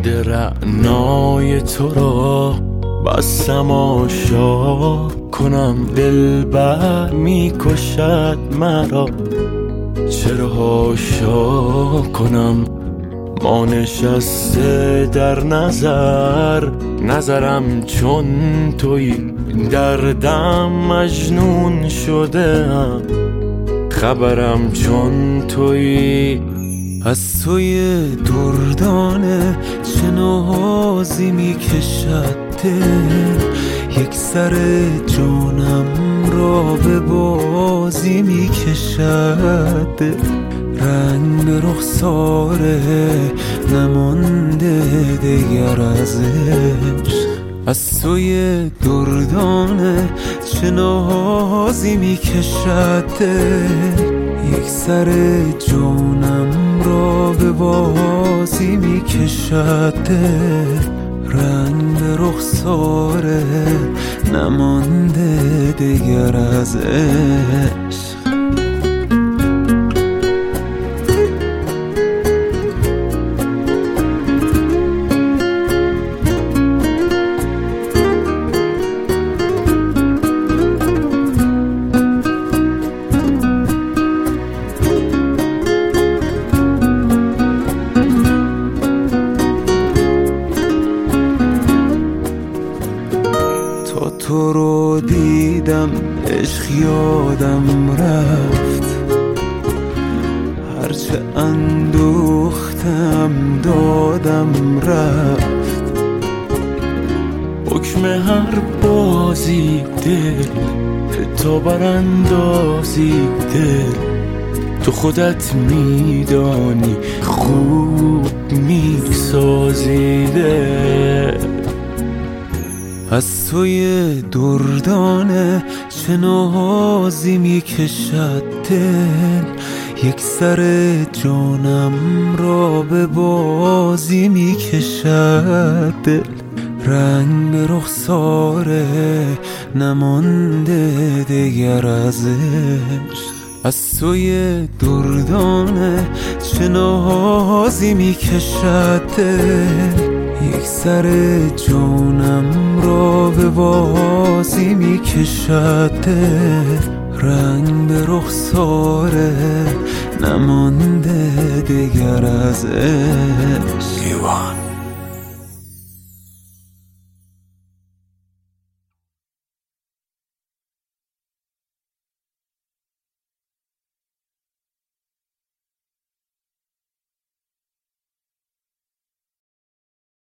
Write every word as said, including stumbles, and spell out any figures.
باد رعنای تو را بستم آشا کنم، دلبر می کشد مرا چرا حاشا کنم. ما نشسته در نظر، نظرم چون توی دردم مجنون شده ام، خبرم چون توی. از توی دردانه چه نازی می کشد دل، یک سر جانم را به بازی می کشد دل. رنگ به رخساره نمانده دیگر از عشق، از توی دردانه چه نازی می کشد دل، یک سر جانم را به بازی می کشد دل. رنگ به رخساره نمانده دیگر از عشق. تا تو رو دیدم عشق یادم رفت، هرچه اندوختم دادم رفت. حکم هر بازی دل تا براندازی دل، تو خودت میدانی خوب میسازی دل. از توی دردانه چه نازی می کشد دل، یک سر جانم را به بازی می کشد دل. رنگ به رخساره نمانده دیگر از عشق، از توی دردانه چه نازی می کشد دل، یک سر جانم را به بازی می کشد دل. رنگ به رخساره نمانده دیگر از عشق.